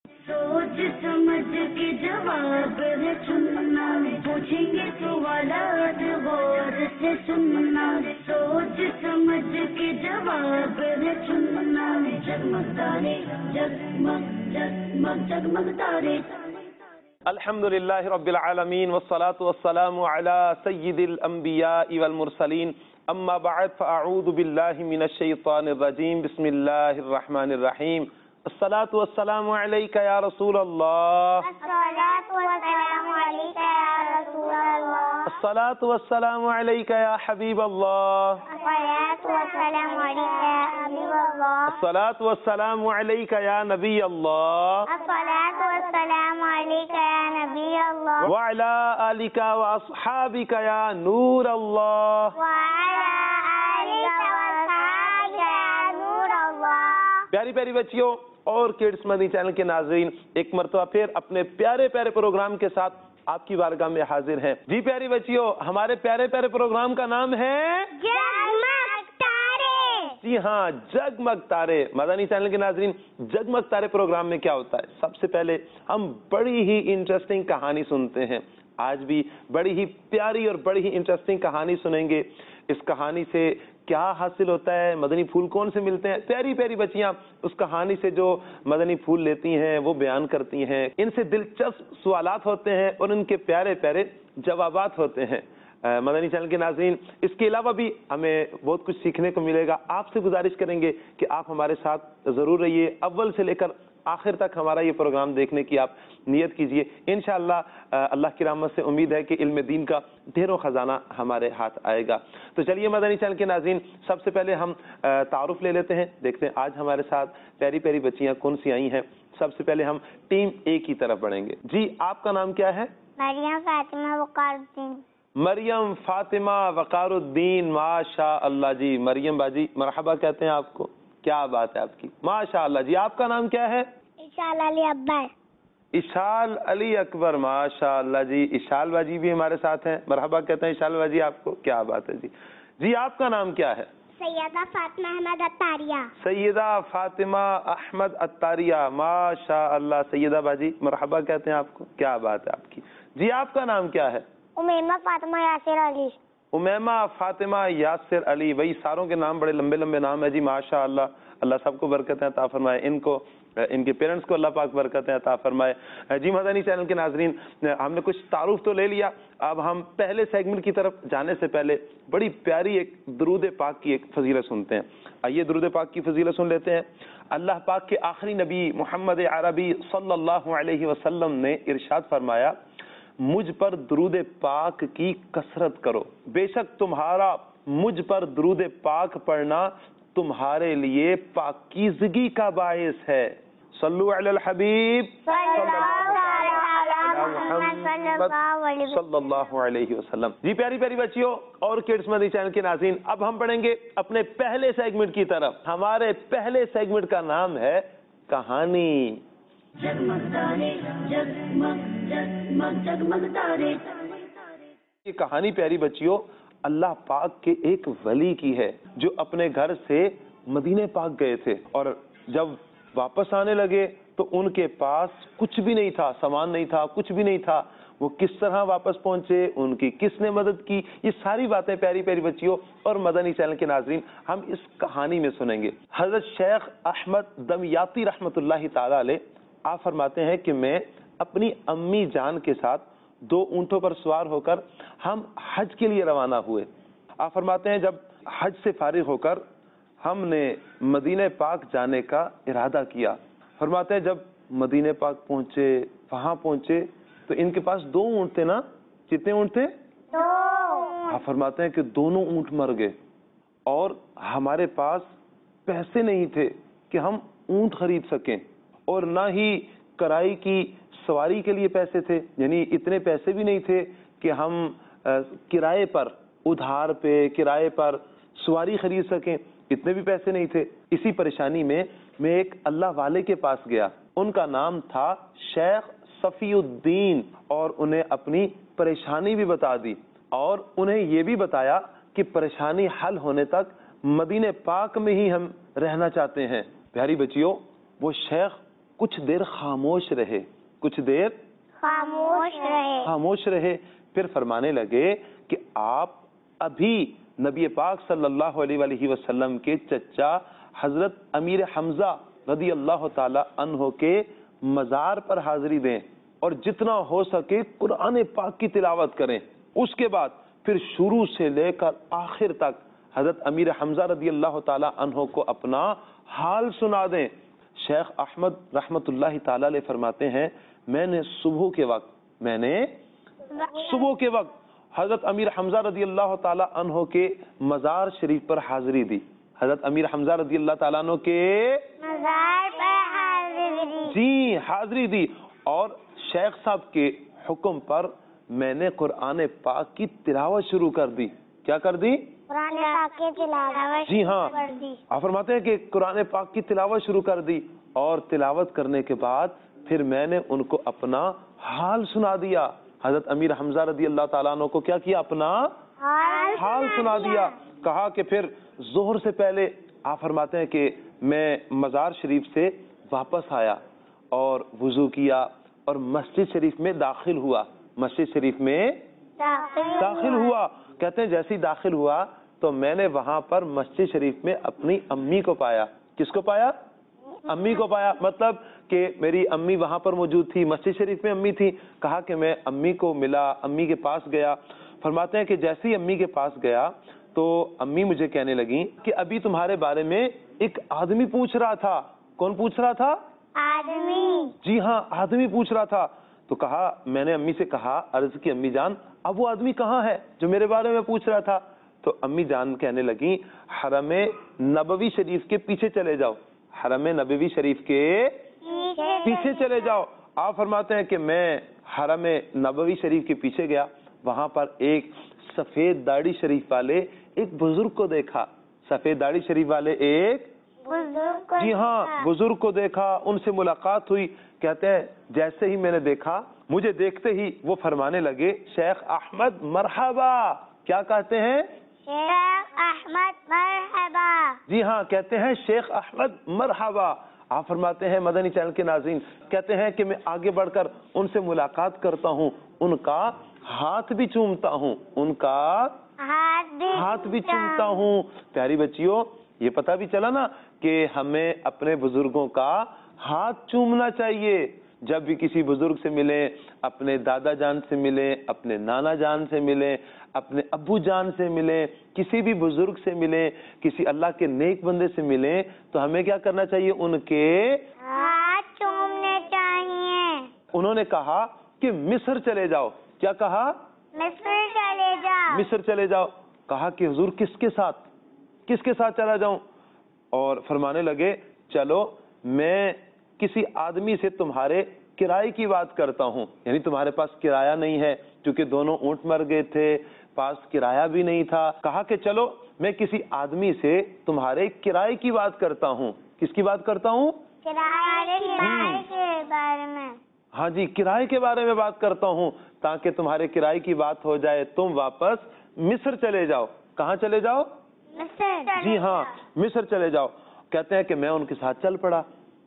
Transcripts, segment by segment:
सोच समझ के जवाब है चुनना, पूछेंगे सवालात गौर से सुनना, सोच समझ के जवाब है चुनना, जगमग तारे जगमग जगमग जगमग तारे। अल्हम्दुलिल्लाहि रब्बिल आलमीन वस्सलातु वस्सलामु अला सय्यिदिल अंबियाइ वल मुरसलीन अम्मा बअद फअऊज़ु बिल्लाहि मिनश शैतानिर रजीम बिस्मिल्लाहिर रहमानिर रहीम। अस्सलातु वस्सलामु अलैका या रसूल अल्लाह, अस्सलातु वस्सलामु अलैका या रसूल अल्लाह, अस्सलातु वस्सलामु अलैका या हबीब अल्लाह, अस्सलातु वस्सलामु अलैका या हबीब अल्लाह, अस्सलातु वस्सलामु अलैका या नबी अल्लाह, अस्सलातु वस्सलामु अलैका या नबी अल्लाह, व अला आलिका व अस्हाबिका या नूर अल्लाह, व अला आलिका व अस्हाबिका या नूर अल्लाह। प्यारी प्यारी बच्चियों और किड्स मदनी चैनल के नाज़रीन, एक मरतबा फिर अपने प्यारे प्यारे प्रोग्राम के साथ आपकी बारगाह में हाजिर हैं। जी प्यारी बच्चियों, हमारे प्यारे प्यारे प्रोग्राम का नाम है जगमग तारे। जी हाँ, जगमग तारे। मदनी चैनल के नाज़रीन, जगमग तारे प्रोग्राम में क्या होता है? सबसे पहले हम बड़ी ही इंटरेस्टिंग कहानी सुनते हैं। आज भी बड़ी ही प्यारी और बड़ी ही इंटरेस्टिंग कहानी सुनेंगे। इस कहानी से क्या हासिल होता है, मदनी फूल कौन से मिलते हैं, प्यारी प्यारी बच्चियां उस कहानी से जो मदनी फूल लेती हैं वो बयान करती हैं। इनसे दिलचस्प सवालात होते हैं और इनके प्यारे प्यारे जवाबात होते हैं। मदनी चैनल के नाज़रीन, इसके अलावा भी हमें बहुत कुछ सीखने को मिलेगा। आपसे गुजारिश करेंगे कि आप हमारे साथ ज़रूर रहिए, अव्वल से लेकर आखिर तक हमारा ये प्रोग्राम देखने की आप नियत कीजिए। इंशाअल्लाह अल्लाह की रहमत से उम्मीद है कि इल्म दीन का ढेरों खजाना हमारे हाथ आएगा। तो चलिए मदनी चैनल के नाज़रीन, सबसे पहले हम तारुफ ले लेते हैं। देखते हैं आज हमारे साथ प्यारी प्यारी बच्चियां कौन सी आई हैं। सबसे पहले हम टीम ए की तरफ बढ़ेंगे। जी, आपका नाम क्या है? मरियम फातिमा वकारुद्दीन। मरियम फातिमा वकारुद्दीन, माशा अल्लाह जी। मरियम बाजी मरहबा कहते हैं आपको, क्या बात है आपकी, माशा अल्लाह जी। आपका नाम क्या है? इशाल अली अकबर। इशाल अली अकबर, माशा अल्लाह जी। इशाल बाजी भी हमारे साथ हैं, मरहबा कहते हैं इशाल बाजी आपको, क्या बात है जी। जी, आपका नाम क्या है? सैयदा फातिमा अहमद अत्तारिया। सैयदा फातिमा अहमद अत्तारिया, माशा अल्लाह। सैयदा बाजी मरहबा कहते हैं आपको, क्या बात है आपकी। जी, आपका नाम क्या है? उमैमा फातिमा यासिर अली। उमैमा फातिमा यासिर अली। भाई सारों के नाम बड़े लंबे लंबे नाम है जी, माशा अल्लाह। अल्लाह सबको बरकतें अता फरमाए, इनको इनके पेरेंट्स को अल्लाह पाक बरकतें अता फरमाए। जी मदनी चैनल के नाजरीन, हमने कुछ तारुफ तो ले लिया। अब हम पहले सेगमेंट की तरफ जाने से पहले बड़ी प्यारी एक दुरूद पाक की एक फजीलत सुनते हैं। आइए दुरूद पाक की फजीलत सुन लेते हैं। अल्लाह पाक के आखिरी नबी मोहम्मद अरबी सल्लल्लाहु अलैहि वसल्लम ने इरशाद फरमाया, मुझ पर दुरूद पाक की कसरत करो, बेशक तुम्हारा मुझ पर दुरूद पाक पढ़ना तुम्हारे लिए पाकीज़गी का बायस है। सल्लु अलल हबीब सल्लल्लाहु अलैहि वसल्लम। जी प्यारी प्यारी बच्चियों और किड्स मदनी चैनल के नाज़रीन, अब हम पढ़ेंगे अपने पहले सेगमेंट की तरफ। हमारे पहले सेगमेंट का नाम है कहानी। जगमग तारे जगमग जगमग जगमग तारे। ये कहानी प्यारी बच्चियों अल्लाह पाक के एक वली की है जो अपने घर से मदीने पाक गए थे और जब वापस आने लगे तो उनके पास कुछ भी नहीं था, सामान नहीं था, कुछ भी नहीं था। वो किस तरह वापस पहुंचे, उनकी किसने मदद की, ये सारी बातें प्यारी प्यारी बच्चियों और मदनी चैनल के नाजरीन हम इस कहानी में सुनेंगे। हजरत शेख अहमद दमियाती रहमतुल्लाहि ताला अलैह आप फरमाते हैं कि मैं अपनी अम्मी जान के साथ 2 ऊंटों पर सवार होकर हम हज के लिए रवाना हुए। आप फरमाते हैं जब हज से फारिग होकर हमने मदीने पाक जाने का इरादा किया। फरमाते हैं जब मदीने पाक पहुंचे, वहां पहुंचे तो इनके पास 2 ऊंट थे ना। कितने ऊंट थे? 2। आप फरमाते हैं कि दोनों ऊंट मर गए और हमारे पास पैसे नहीं थे कि हम ऊंट खरीद सकें और ना ही कराई की सवारी के लिए पैसे थे, यानी इतने पैसे भी नहीं थे कि हम किराए पर, उधार पे किराए पर सवारी खरीद सकें, इतने भी पैसे नहीं थे। इसी परेशानी में मैं एक अल्लाह वाले के पास गया, उनका नाम था शेख सफीउद्दीन, और उन्हें अपनी परेशानी भी बता दी और उन्हें ये भी बताया कि परेशानी हल होने तक मदीने पाक में ही हम रहना चाहते हैं। प्यारी बच्चियों, वो शेख کچھ دیر خاموش رہے، کچھ دیر خاموش رہے. پھر فرمانے لگے کہ آپ ابھی نبی پاک صلی اللہ علیہ وآلہ وسلم کے چچا حضرت امیر حمزہ رضی اللہ تعالی عنہ کے مزار پر حاضری دیں اور جتنا ہو سکے قرآن پاک کی تلاوت کریں. اس کے بعد پھر شروع سے لے کر آخر تک حضرت امیر حمزہ رضی اللہ تعالی عنہ کو اپنا حال سنا دیں. شیخ احمد رحمت اللہ تعالی علیہ فرماتے ہیں میں نے صبح کے وقت حضرت امیر حمزہ رضی اللہ تعالی عنہ کے مزار شریف پر حاضری دی. حضرت امیر حمزہ رضی اللہ تعالیٰ عنہ کے مزار پر حاضری دی اور شیخ صاحب کے حکم پر میں نے قرآن پاک کی تلاوت شروع کر دی. کیا کر دی؟ قرآن پاک کی تلاوت. جی ہاں، آپ فرماتے ہیں کہ قرآن پاک کی تلاوت شروع کر دی اور تلاوت کرنے کے بعد پھر میں نے ان کو اپنا حال سنا دیا. حضرت امیر حمزہ رضی اللہ تعالیٰ عنہ کو کیا کیا؟ اپنا حال سنا دیا. کہا کہ پھر ظہر سے پہلے آپ فرماتے ہیں کہ میں مزار شریف سے واپس آیا اور وضو کیا اور مسجد شریف میں داخل ہوا. مسجد شریف میں داخل ہوا. کہتے ہیں جیسے ہی داخل ہوا تو میں نے وہاں پر مسجد شریف میں اپنی امی کو پایا. کس کو پایا؟ امی کو پایا. مطلب کہ میری امی وہاں پر موجود تھی، مسجد شریف میں امی تھی. کہا کہ میں امی کو ملا، امی کے پاس گیا. فرماتے ہیں کہ جیسے ہی امی کے پاس گیا تو امی مجھے کہنے لگیں کہ ابھی تمہارے بارے میں ایک آدمی پوچھ رہا تھا. کون پوچھ رہا تھا؟ آدمی. جی ہاں، آدمی پوچھ رہا تھا. تو کہا، میں نے امی سے کہا، عرض کی امی جان اب وہ آدمی کہاں ہے جو میرے بارے میں پوچھ رہا تھا؟ تو امی جان کہنے لگیں حرم نبوی شریف کے پیچھے چلے جاؤ. حرم نبوی شریف کے پیچھے چلے جاؤ. آپ فرماتے ہیں کہ میں حرم نبوی شریف کے پیچھے گیا. وہاں پر ایک سفید داڑھی شریف والے ایک بزرگ کو دیکھا. سفید داڑھی شریف والے ایک جی ہاں بزرگ کو دیکھا. ان سے ملاقات ہوئی. کہتے ہیں جیسے ہی میں نے دیکھا، مجھے دیکھتے ہی وہ فرمانے لگے شیخ احمد مرحبا. کیا کہتے ہیں؟ شیخ احمد مرحبا. جی ہاں، کہتے ہیں شیخ احمد مرحبا. آپ فرماتے ہیں مدنی چینل کے ناظرین، کہتے ہیں کہ میں آگے بڑھ کر ان سے ملاقات کرتا ہوں، ان کا ہاتھ بھی چومتا ہوں، ان کا ہاتھ بھی چومتا ہوں. پیاری بچیوں، یہ پتہ بھی چلا نا کہ ہمیں اپنے بزرگوں کا ہاتھ چومنا چاہیے. جب بھی کسی بزرگ سے ملیں، اپنے دادا جان سے ملیں، اپنے نانا جان سے ملیں، اپنے ابو جان سے ملیں، کسی بھی بزرگ سے ملیں، کسی اللہ کے نیک بندے سے ملیں تو ہمیں کیا کرنا چاہیے؟ ان کے ہاتھ چومنے چاہیے. انہوں نے کہا کہ مصر چلے جاؤ. کیا کہا؟ مصر چلے جاؤ. مصر چلے جاؤ. کہا کہ حضور کس کے ساتھ چلا جاؤں؟ اور فرمانے لگے چلو میں کسی آدمی سے تمہارے کرائے کی بات کرتا ہوں. یعنی تمہارے پاس کرایہ نہیں ہے کیونکہ دونوں اونٹ مر گئے تھے، پاس کرایہ بھی نہیں تھا. کہا کہ چلو میں کسی آدمی سے تمہارے کرائے کی بات کرتا ہوں. کس کی بات کرتا ہوں؟ کرائے کے بارے میں. ہاں جی، کرائے کے بارے میں بات کرتا ہوں تاکہ تمہارے کرائے کی بات ہو جائے، تم واپس مصر چلے جاؤ. کہاں چلے جاؤ؟ مصر. جی ہاں، مصر چلے جاؤ. کہتے ہیں کہ میں ان کے ساتھ چل پڑا.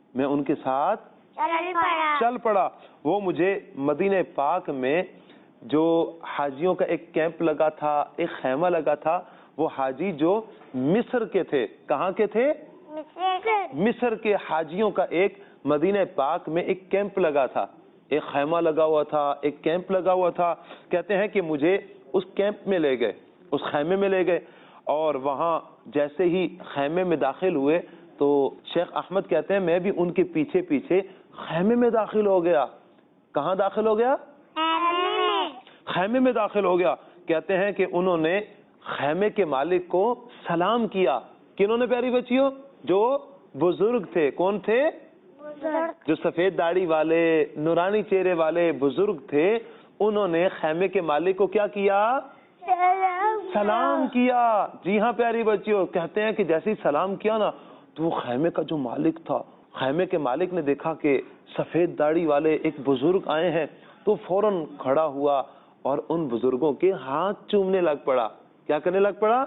چل پڑا. وہ مجھے مدینہ پاک میں جو حاجیوں کا ایک کیمپ لگا تھا، ایک خیمہ لگا تھا، وہ حاجی جو مصر کے تھے. کہاں کے تھے؟ مصر کے حاجیوں کا ایک مدینہ پاک میں ایک کیمپ لگا تھا، ایک خیمہ لگا ہوا تھا، ایک کیمپ لگا ہوا تھا. کہتے ہیں کہ مجھے اس کیمپ میں لے گئے، اس خیمے میں لے گئے اور وہاں جیسے ہی خیمے میں داخل ہوئے تو شیخ احمد کہتے ہیں میں بھی ان کے پیچھے پیچھے خیمے میں داخل ہو گیا. کہاں داخل ہو گیا؟ خیمے میں داخل ہو گیا. کہتے ہیں کہ انہوں نے خیمے کے مالک کو سلام کیا. کنہوں نے پیاری بچیوں؟ جو بزرگ تھے. کون تھے؟ جو سفید داڑھی والے نورانی چہرے والے بزرگ تھے. انہوں نے خیمے کے مالک کو کیا کیا؟ سلام کیا. جی ہاں پیاری بچیوں، کہتے ہیں کہ جیسے ہی سلام کیا نا تو وہ خیمے کا جو مالک تھا، خیمے کے مالک نے دیکھا کہ سفید داڑھی والے ایک بزرگ آئے ہیں تو فوراً کھڑا ہوا اور ان بزرگوں کے ہاتھ چومنے لگ پڑا. کیا کرنے لگ پڑا؟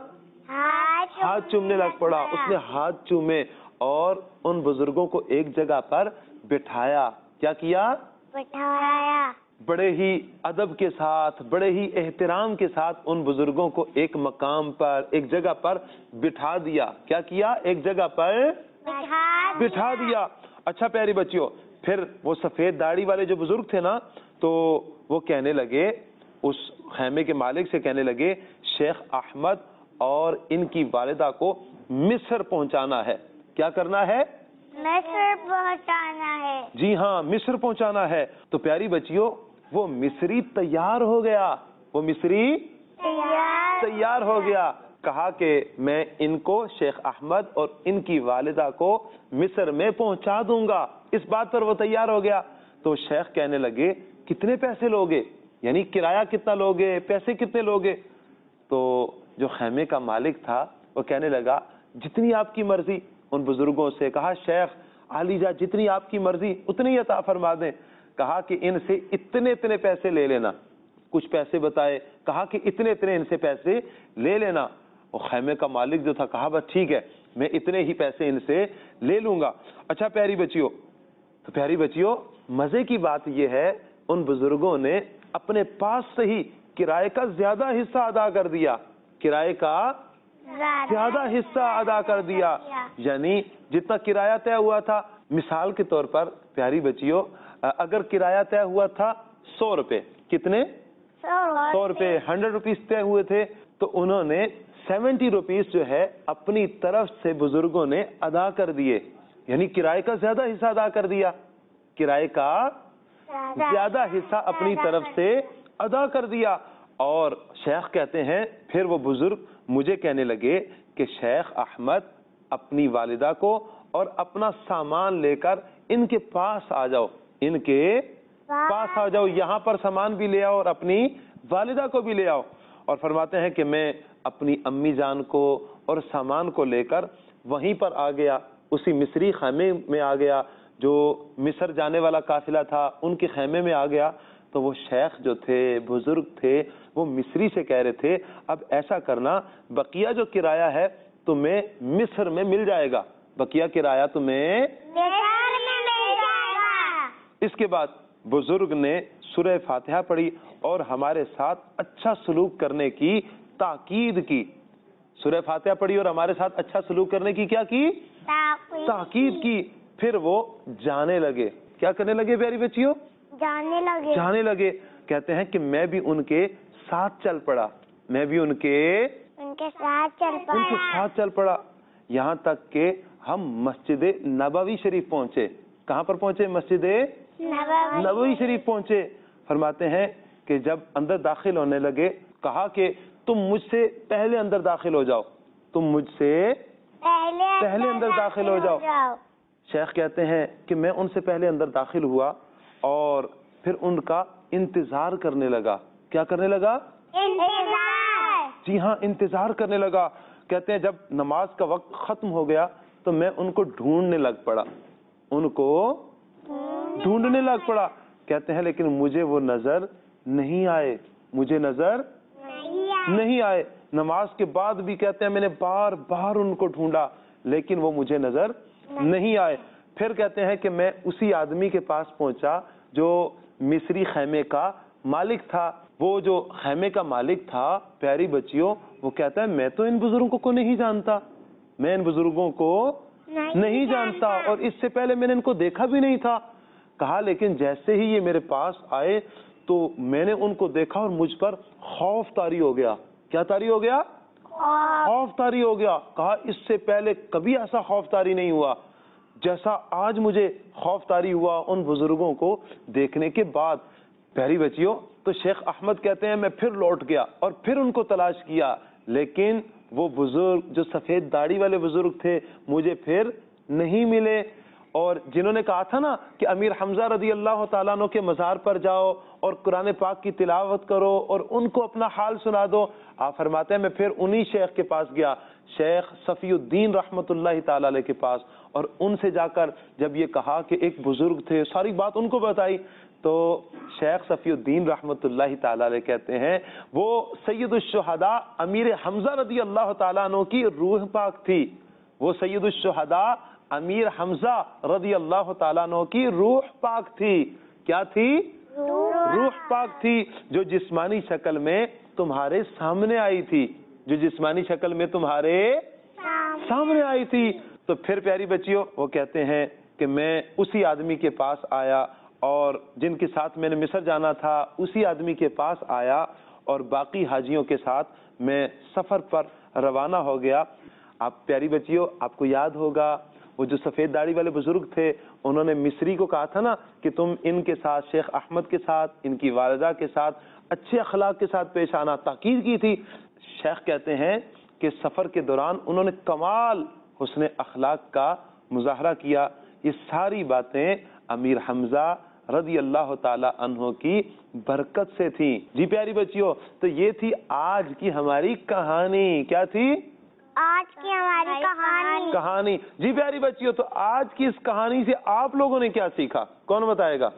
ہاتھ چومنے لگ پڑا. اس نے ہاتھ چومے اور ان بزرگوں کو ایک جگہ پر بٹھایا. کیا کیا؟ بٹھایا. بڑے ہی ادب کے ساتھ, بڑے ہی احترام کے ساتھ ان بزرگوں کو ایک مقام پر, ایک جگہ پر بٹھا دیا. کیا کیا؟ ایک جگہ پر بٹھا دیا. اچھا پیاری بچیوں, پھر وہ سفید داڑھی والے جو بزرگ تھے نا, تو وہ کہنے لگے, اس خیمے کے مالک سے کہنے لگے, شیخ احمد اور ان کی والدہ کو مصر پہنچانا ہے. کیا کرنا ہے؟ مصر پہنچانا ہے. جی ہاں, مصر پہنچانا ہے. تو پیاری بچیوں, وہ مصری تیار ہو گیا. وہ مصری تیار ہو گیا. کہا کہ میں ان کو, شیخ احمد اور ان کی والدہ کو مصر میں پہنچا دوں گا. اس بات پر وہ تیار ہو گیا. تو شیخ کہنے لگے, کتنے پیسے لوگے؟ یعنی کرایہ کتنا لوگے, پیسے کتنے لوگے؟ تو جو خیمے کا مالک تھا وہ کہنے لگا, جتنی آپ کی مرضی. ان بزرگوں سے کہا, شیخ علی جا, جتنی آپ کی مرضی اتنی عطا فرما دیں. کہا کہ ان سے اتنے پیسے لے لینا. کچھ پیسے بتائے, کہا کہ اتنے ان سے پیسے لے لینا. اور خیمے کا مالک جو تھا کہا, بس ٹھیک ہے, میں اتنے ہی پیسے ان سے لے لوں گا. اچھا پیاری بچیوں, تو پیاری بچیوں, مزے کی بات یہ ہے, ان بزرگوں نے اپنے پاس سے ہی کرائے کا زیادہ حصہ ادا کر دیا. کرائے کا زیادہ حصہ ادا کر دیا. یعنی جتنا کرایہ طے ہوا تھا, مثال کے طور پر پیاری بچیوں, اگر کرایہ طے ہوا تھا 100 روپے, کتنے؟ 100 روپے, 100 روپیز طے ہوئے تھے, تو انہوں نے 70 روپیز جو ہے اپنی طرف سے بزرگوں نے ادا کر دیے. یعنی کرائے کا زیادہ حصہ ادا کر دیا. کرائے کا زیادہ حصہ اپنی طرف سے ادا کر دیا. اور شیخ کہتے ہیں, پھر وہ بزرگ مجھے کہنے لگے کہ شیخ احمد اپنی والدہ کو اور اپنا سامان لے کر ان کے پاس آ جاؤ, ان کے پاس آ جاؤ, یہاں پر سامان بھی لے آؤ اور اپنی والدہ کو بھی لے آؤ. اور فرماتے ہیں کہ میں اپنی امی جان کو اور سامان کو لے کر وہیں پر آ گیا, اسی مصری خیمے میں آ گیا, جو مصر جانے والا قافلہ تھا ان کے خیمے میں آ گیا. تو وہ شیخ جو تھے, بزرگ تھے, وہ مصری سے کہہ رہے تھے, اب ایسا کرنا, بقیہ جو کرایہ ہے تمہیں مصر میں مل جائے گا. بقیہ کرایہ تمہیں اس کے بعد بزرگ نے سورہ فاتحہ پڑھی اور ہمارے ساتھ اچھا سلوک کرنے کی تاکید کی. سورہ فاتحہ پڑھی اور ہمارے ساتھ اچھا سلوک کرنے کی کیا کی؟ تاکید کی. پھر وہ جانے لگے. کیا کرنے لگے پیاری بچیوں؟ جانے لگے. کہتے ہیں کہ میں بھی ان کے ساتھ چل پڑا. میں بھی ان کے ساتھ چل پڑا. یہاں تک کہ ہم مسجد نبوی شریف پہنچے. کہاں پر پہنچے؟ مسجد نبوی شریف پہنچے. فرماتے ہیں کہ جب اندر داخل ہونے لگے, کہا کہ تم مجھ سے پہلے اندر داخل ہو جاؤ, تم مجھ سے پہلے اندر داخل ہو جاؤ. شیخ کہتے ہیں کہ میں ان سے پہلے اندر داخل ہوا اور پھر ان کا انتظار کرنے لگا. کیا کرنے لگا؟ جی ہاں, انتظار کرنے لگا. کہتے ہیں جب نماز کا وقت ختم ہو گیا تو میں ان کو ڈھونڈنے لگ پڑا. ان کو ڈھونڈنے لگ پڑا. کہتے ہیں لیکن مجھے وہ نظر نہیں آئے. مجھے نظر نہیں آئے. نماز کے بعد بھی کہتے ہیں میں نے بار بار ان کو ڈھونڈا لیکن وہ مجھے نظر نہیں آئے. پھر کہتے ہیں کہ میں اسی آدمی کے پاس پہنچا جو مصری خیمے کا مالک تھا. وہ جو خیمے کا مالک تھا پیاری بچیوں, وہ کہتا ہے میں تو ان بزرگوں کو نہیں جانتا, میں ان بزرگوں کو نہیں جانتا اور اس سے پہلے میں نے ان کو دیکھا بھی نہیں تھا. کہا لیکن جیسے ہی یہ میرے پاس آئے تو میں نے ان کو دیکھا اور مجھ پر خوف طاری ہو گیا. کیا طاری ہو گیا؟ خوف طاری ہو گیا. کہا اس سے پہلے کبھی ایسا خوف طاری نہیں ہوا جیسا آج مجھے خوف طاری ہوا ان بزرگوں کو دیکھنے کے بعد. پیاری بچیوں, تو شیخ احمد کہتے ہیں میں پھر لوٹ گیا اور پھر ان کو تلاش کیا لیکن وہ بزرگ جو سفید داڑھی والے بزرگ تھے مجھے پھر نہیں ملے. اور جنہوں نے کہا تھا نا کہ امیر حمزہ رضی اللہ تعالیٰ عنہ کے مزار پر جاؤ اور قرآن پاک کی تلاوت کرو اور ان کو اپنا حال سنا دو, آپ فرماتے ہیں میں پھر انہی شیخ کے پاس گیا, شیخ صفی الدین رحمت اللہ تعالیٰ علیہ کے پاس, اور ان سے جا کر جب یہ کہا کہ ایک بزرگ تھے, ساری بات ان کو بتائی, تو شیخ صفی الدین رحمت اللہ تعالیٰ علیہ کہتے ہیں وہ سید الشہداء امیر حمزہ رضی اللہ تعالیٰ عنہ کی روح پاک تھی. وہ سید الشہداء امیر حمزہ رضی اللہ تعالیٰ عنہ کی روح پاک تھی. کیا تھی؟ روح پاک تھی جو جسمانی شکل میں تمہارے سامنے آئی تھی, جو جسمانی شکل میں تمہارے سامنے آئی تھی. تو پھر پیاری بچیوں وہ کہتے ہیں کہ میں اسی آدمی کے پاس آیا اور جن کے ساتھ میں نے مصر جانا تھا اسی آدمی کے پاس آیا اور باقی حاجیوں کے ساتھ میں سفر پر روانہ ہو گیا. آپ پیاری بچیوں آپ کو یاد ہوگا وہ جو سفید داڑھی والے بزرگ تھے انہوں نے مصری کو کہا تھا نا کہ تم ان کے ساتھ شیخ احمد کے ساتھ ان کی والدہ کے ساتھ اچھے اخلاق کے ساتھ پیش آنا, تاکید کی تھی. شیخ کہتے ہیں کہ سفر کے دوران انہوں نے کمال حسن اخلاق کا مظاہرہ کیا. یہ ساری باتیں امیر حمزہ رضی اللہ تعالی عنہ کی برکت سے تھیں. جی پیاری بچیوں تو یہ تھی آج کی ہماری کہانی. کیا تھی؟ آج کی ہماری کہانی. جی پیاری بچیوں تو آج کی اس کہانی سے آپ لوگوں نے کیا سیکھا؟ کون بتائے گا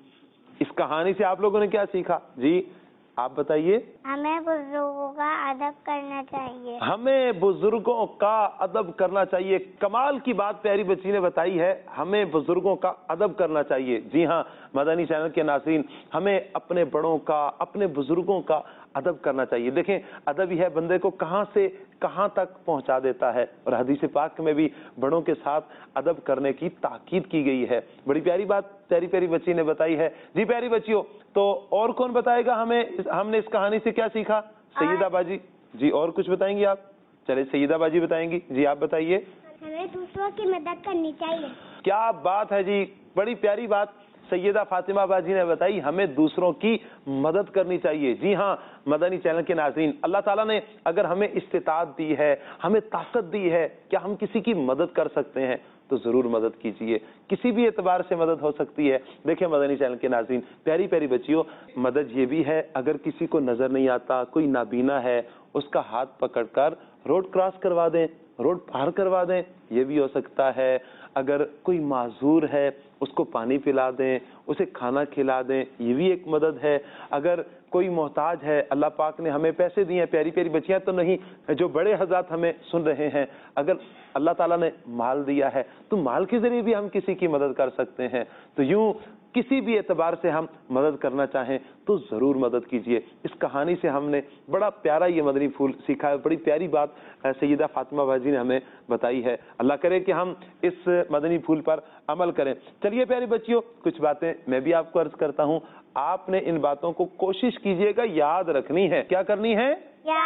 اس کہانی سے آپ لوگوں نے کیا سیکھا؟ جی آپ بتائیے. ہمیں بزرگوں کا ادب کرنا چاہیے. ہمیں بزرگوں کا ادب کرنا چاہیے. کمال کی بات پیاری بچی نے بتائی ہے, ہمیں بزرگوں کا ادب کرنا چاہیے. جی ہاں مدنی چینل کے ناظرین ہمیں اپنے بڑوں کا اپنے بزرگوں کا ادب کرنا چاہیے. دیکھیں ادب ہی ہے بندے کو کہاں سے کہاں تک پہنچا دیتا ہے, اور حدیث پاک میں بھی بڑوں کے ساتھ ادب کرنے کی تاکید کی گئی ہے. بڑی پیاری بات پیاری پیاری بچی نے بتائی ہے. جی پیاری بچیوں تو اور کون بتائے گا ہمیں ہم نے اس کہانی سے کیا سیکھا؟ سیدہ باجی. جی اور کچھ بتائیں گی آپ؟ چلے سیدہ باجی بتائیں گی. جی آپ بتائیے. ہمیں دوسروں کی مدد کرنی چاہیے. کیا بات ہے جی, بڑی پیاری بات سیدہ فاطمہ باجی نے بتائی, ہمیں دوسروں کی مدد کرنی چاہیے. جی ہاں مدنی چینل کے ناظرین اللہ تعالیٰ نے اگر ہمیں استطاعت دی ہے, ہمیں طاقت دی ہے, کیا ہم کسی کی مدد کر سکتے ہیں تو ضرور مدد کیجیے. کسی بھی اعتبار سے مدد ہو سکتی ہے. دیکھیں مدنی چینل کے ناظرین پیاری پیاری بچیوں مدد یہ بھی ہے اگر کسی کو نظر نہیں آتا, کوئی نابینا ہے, اس کا ہاتھ پکڑ کر روڈ کراس کروا دیں, روڈ پار کروا دیں, یہ بھی ہو سکتا ہے. اگر کوئی معذور ہے اس کو پانی پلا دیں, اسے کھانا کھلا دیں, یہ بھی ایک مدد ہے. اگر کوئی محتاج ہے, اللہ پاک نے ہمیں پیسے دیے ہیں, پیاری پیاری بچیاں تو نہیں جو بڑے حضرات ہمیں سن رہے ہیں, اگر اللہ تعالیٰ نے مال دیا ہے تو مال کے ذریعے بھی ہم کسی کی مدد کر سکتے ہیں. تو یوں کسی بھی اعتبار سے ہم مدد کرنا چاہیں تو ضرور مدد کیجیے. اس کہانی سے ہم نے بڑا پیارا یہ مدنی پھول سیکھا ہے. بڑی پیاری بات سیدہ فاطمہ باجی نے ہمیں بتائی ہے. اللہ کرے کہ ہم اس مدنی پھول پر عمل کریں. چلیے پیاری بچیوں کچھ باتیں میں بھی آپ کو عرض کرتا ہوں. آپ نے ان باتوں کو کوشش کیجیے گا یاد رکھنی ہے. کیا کرنی ہے؟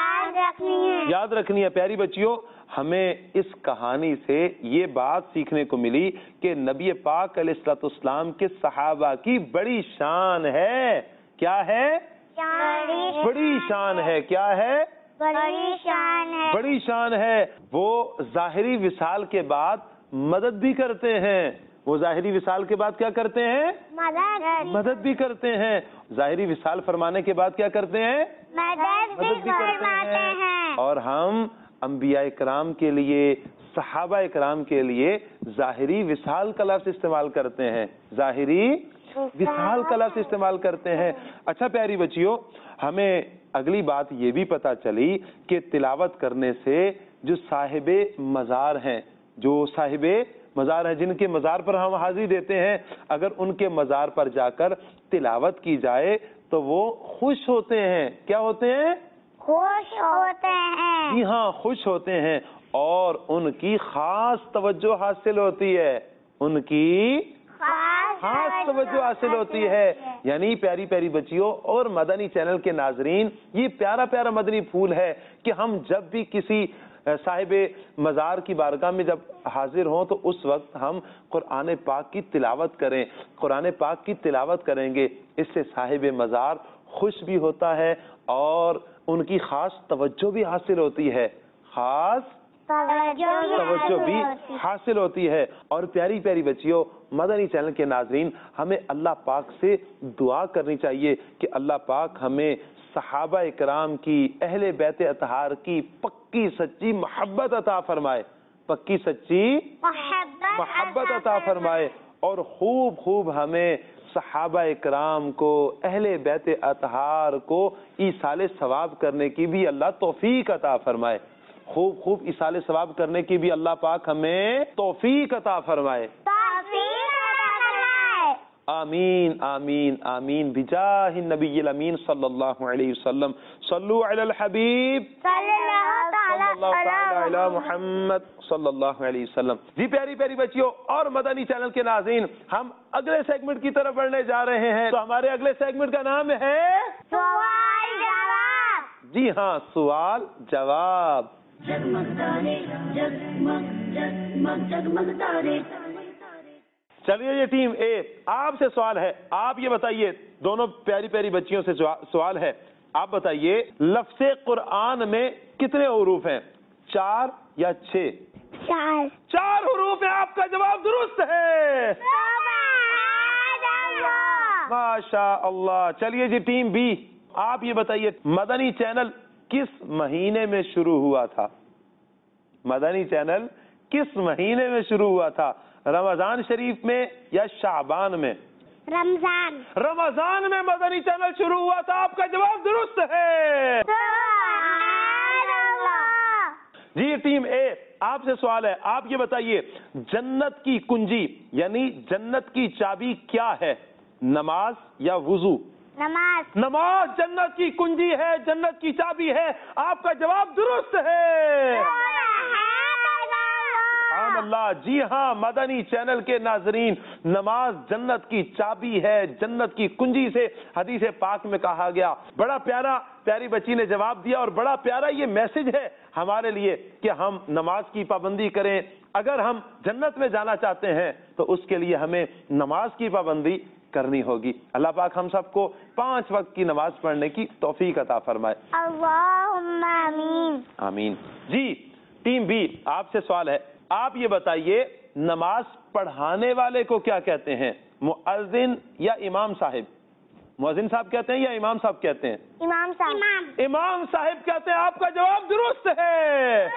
یاد رکھنی ہے. پیاری بچیوں ہمیں اس کہانی سے یہ بات سیکھنے کو ملی کہ نبی پاک علیہ الصلوۃ والسلام کے صحابہ کی بڑی شان ہے. کیا ہے؟ بڑی شان ہے. کیا ہے؟ بڑی شان ہے. وہ ظاہری وصال کے بعد مدد بھی کرتے ہیں. وہ ظاہری وصال کے بعد کیا کرتے ہیں؟ مدد بھی کرتے ہیں. ظاہری وصال فرمانے کے بعد کیا کرتے ہیں؟ مدد بھی کرتے ہیں. اور ہم انبیاء کرام کے لیے صحابہ کرام کے لیے ظاہری وصال کا لفظ استعمال کرتے ہیں. ظاہری وصال کا لفظ استعمال کرتے ہیں. اچھا پیاری بچیوں ہمیں اگلی بات یہ بھی پتا چلی کہ تلاوت کرنے سے جو صاحب مزار ہیں, جو صاحب مزار ہیں جن کے مزار پر ہم حاضری دیتے ہیں, اگر ان کے مزار پر جا کر تلاوت کی جائے تو وہ خوش ہوتے ہیں. کیا ہوتے ہیں؟ خوش ہوتے ہیں. جی ہاں خوش ہوتے ہیں اور ان کی خاص توجہ حاصل ہوتی ہے. ان کی خاص توجہ حاصل ہوتی ہے. یعنی پیاری پیاری بچیوں اور مدنی چینل کے ناظرین یہ پیارا پیارا مدنی پھول ہے کہ ہم جب بھی کسی صاحب مزار کی بارگاہ میں جب حاضر ہوں تو اس وقت ہم قرآن پاک کی تلاوت کریں. قرآن پاک کی تلاوت کریں گے, اس سے صاحب مزار خوش بھی ہوتا ہے اور ان کی خاص توجہ بھی حاصل ہوتی ہے. خاص توجہ بھی حاصل ہوتی ہے. اور پیاری پیاری بچیوں مدنی چینل کے ناظرین ہمیں اللہ پاک سے دعا کرنی چاہیے کہ اللہ پاک ہمیں صحابہ کرام کی اہل بیت اطہار کی پکی سچی محبت عطا فرمائے. پکی سچی محبت عطا فرمائے اور خوب خوب ہمیں صحابہ کرام کو اہل بیت اطہار کو ایصال ثواب کرنے کی بھی اللہ توفیق عطا فرمائے. خوب خوب اصال ثواب کرنے کی بھی اللہ پاک ہمیں توفیق عطا فرمائے. آمین آمین آمین بجاہ النبی الامین صلی اللہ علیہ وسلم. صلو علی الحبیب صلی اللہ تعالی علی محمد صلی اللہ علیہ وسلم. جی پیاری پیاری بچیوں اور مدنی چینل کے ناظرین، ہم اگلے سیگمنٹ کی طرف بڑھنے جا رہے ہیں. تو ہمارے اگلے سیگمنٹ کا نام ہے سوال جواب. جی ہاں، سوال جواب. جگمگ تارے جگمگ جگمگ جگمگ تارے. چلیے یہ ٹیم اے، آپ سے سوال ہے. آپ یہ بتائیے، دونوں پیاری پیاری بچیوں سے سوال ہے. آپ بتائیے لفظ قرآن میں کتنے حروف ہیں، 4 یا 6؟ 4 حروف ہیں. آپ کا جواب درست ہے. ماشاء اللہ. چلیے جی ٹیم بی، آپ یہ بتائیے مدنی چینل کس مہینے میں شروع ہوا تھا؟ مدنی چینل کس مہینے میں شروع ہوا تھا؟ رمضان شریف میں یا شعبان میں؟ رمضان. رمضان میں مدنی چینل شروع ہوا تھا. آپ کا جواب درست ہے. جی ٹیم اے، آپ سے سوال ہے. آپ یہ بتائیے جنت کی کنجی یعنی جنت کی چابی کیا ہے، نماز یا وضو؟ نماز. نماز جنت کی کنجی ہے، جنت کی چابی ہے. آپ کا جواب درست ہے. سبحان اللہ. جی ہاں مدنی چینل کے ناظرین، نماز جنت کی چابی ہے، جنت کی کنجی سے حدیث پاک میں کہا گیا. بڑا پیارا پیاری بچی نے جواب دیا اور بڑا پیارا یہ میسج ہے ہمارے لیے کہ ہم نماز کی پابندی کریں. اگر ہم جنت میں جانا چاہتے ہیں تو اس کے لیے ہمیں نماز کی پابندی کرنی ہوگی. اللہ پاک ہم سب کو 5 وقت کی نماز پڑھنے کی توفیق عطا فرمائے. اللہم آمین. آمین. جی ٹیم بی، آپ سے سوال ہے. آپ یہ بتائیے نماز پڑھانے والے کو کیا کہتے ہیں، مؤذن یا امام صاحب؟ مؤذن صاحب کہتے ہیں یا امام صاحب کہتے ہیں؟ امام صاحب. امام صاحب کہتے ہیں. آپ کا جواب درست ہے.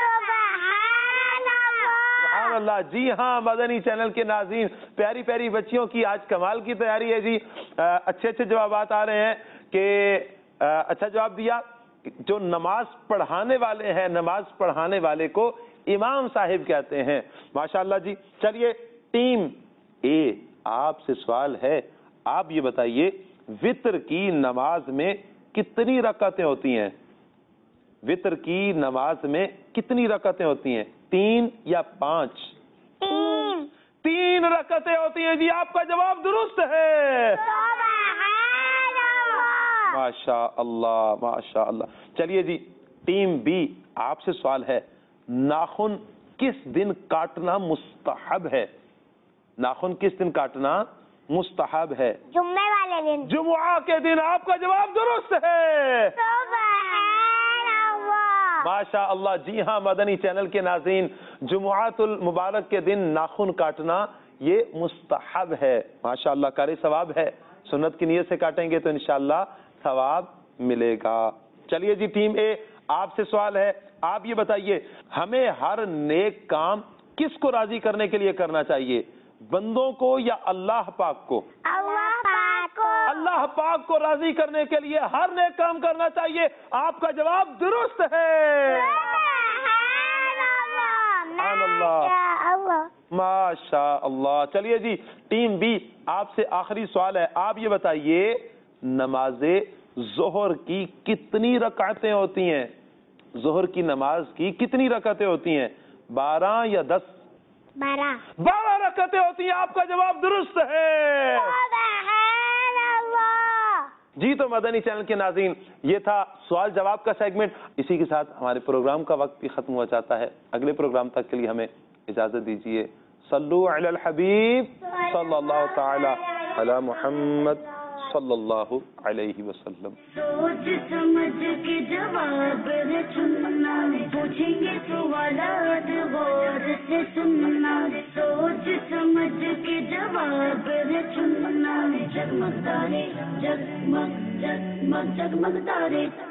سبحان اللہ. جی ہاں مدنی چینل کے ناظرین، پیاری پیاری بچیوں کی آج کمال کی تیاری ہے. جی اچھے اچھے جوابات آ رہے ہیں کہ اچھا جواب دیا. جو نماز پڑھانے والے ہیں، نماز پڑھانے والے کو امام صاحب کہتے ہیں. ماشاءاللہ. جی چلیے ٹیم اے، آپ سے سوال ہے. آپ یہ بتائیے وتر کی نماز میں کتنی رکعتیں ہوتی ہیں؟ وتر کی نماز میں کتنی رکعتیں ہوتی ہیں، 3 یا 5؟ 3 رکعتیں ہوتی ہیں. جی آپ کا جواب درست ہے. ماشاء اللہ ماشاء اللہ. چلیے جی ٹیم بی، آپ سے سوال ہے. ناخن کس دن کاٹنا مستحب ہے؟ ناخن کس دن کاٹنا مستحب ہے؟ جمعے والے دن. جمعہ کے دن. آپ کا جواب درست ہے. ماشاء اللہ. جی ہاں مدنی چینل کے ناظرین، جمعۃ المبارک کے دن ناخن کاٹنا یہ مستحب ہے. ماشاء اللہ. قاری ثواب ہے. سنت کی نیت سے کاٹیں گے تو انشاءاللہ ثواب ملے گا. چلیے جی ٹیم اے، آپ سے سوال ہے. آپ یہ بتائیے ہمیں ہر نیک کام کس کو راضی کرنے کے لیے کرنا چاہیے، بندوں کو یا اللہ پاک کو؟ اللہ پاک کو راضی کرنے کے لیے ہر نیک کام کرنا چاہیے. آپ کا جواب درست ہے. سبحان اللہ. ماشاء اللہ. چلیے جی ٹیم بی، آپ سے آخری سوال ہے. آپ یہ بتائیے نماز ظہر کی کتنی رکعتیں ہوتی ہیں؟ ظہر کی نماز کی کتنی رکعتیں ہوتی ہیں، 12 یا 10؟ 12 رکعتیں ہوتی ہیں. آپ کا جواب درست ہے. جی تو مدنی چینل کے ناظرین، یہ تھا سوال جواب کا سیگمنٹ. اسی کے ساتھ ہمارے پروگرام کا وقت بھی ختم ہوا چاہتا ہے. اگلے پروگرام تک کے لیے ہمیں اجازت دیجیے. صلو علی الحبیب صلی اللہ تعالی علی محمد صلی اللہ علیہ وسلم. سوچ سمجھ کے جواب ہے چننا، پوچھیں گے سوالات غور سے سننا. سوچ سمجھ کے جواب ہے چننا. جگمگ تارے جگمگ جگمگ جگمگ تارے.